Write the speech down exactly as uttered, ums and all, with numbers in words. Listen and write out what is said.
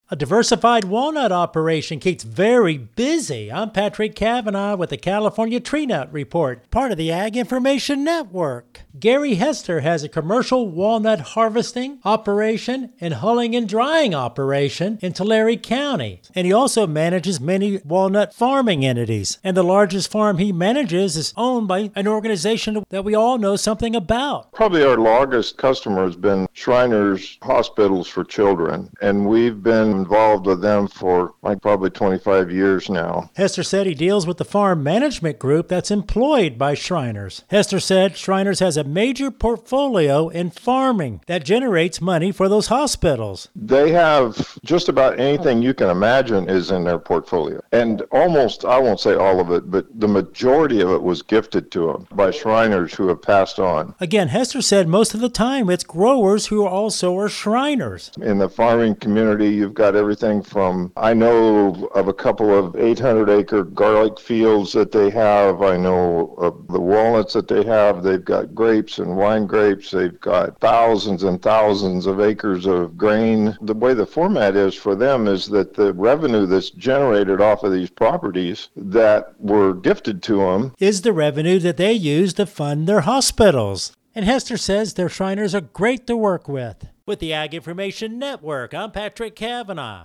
A diversified walnut operation keeps very busy. I'm Patrick Cavanaugh with the California Tree Nut Report, part of the Ag Information Network. Gary Hester has a commercial walnut harvesting operation and hulling and drying operation in Tulare County. And he also manages many walnut farming entities. And the largest farm he manages is owned by an organization that we all know something about. Probably our largest customer has been Shriners Hospitals for Children. And we've been involved with them for like probably twenty-five years now. Hester said he deals with the farm management group that's employed by Shriners. Hester said Shriners has a major portfolio in farming that generates money for those hospitals. They have just about anything you can imagine is in their portfolio. And almost, I won't say all of it, but the majority of it was gifted to them by Shriners who have passed on. Again, Hester said most of the time it's growers who also are Shriners. In the farming community, you've got everything from, I know of a couple of eight hundred acre garlic fields that they have. I know of the walnuts that they have. They've got grapes and wine grapes. They've got thousands and thousands of acres of grain. The way the format is for them is that the revenue that's generated off of these properties that were gifted to them is the revenue that they use to fund their hospitals. And Hester says their Shriners are great to work with. With the Ag Information Network, I'm Patrick Cavanaugh.